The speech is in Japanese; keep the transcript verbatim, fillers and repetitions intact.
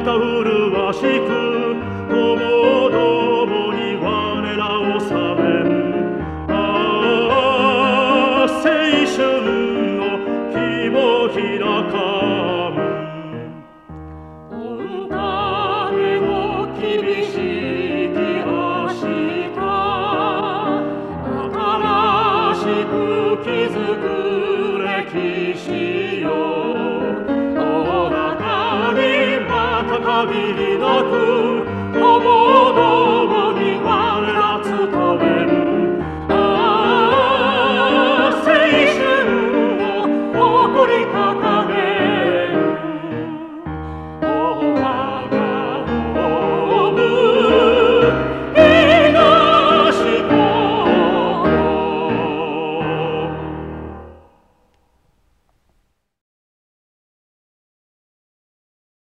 た麗しくともどもに我らを収めん。ああ青春の日も開かん。 御嶽の厳しき明日、新しく築く歴史よ。お中にまた限りなく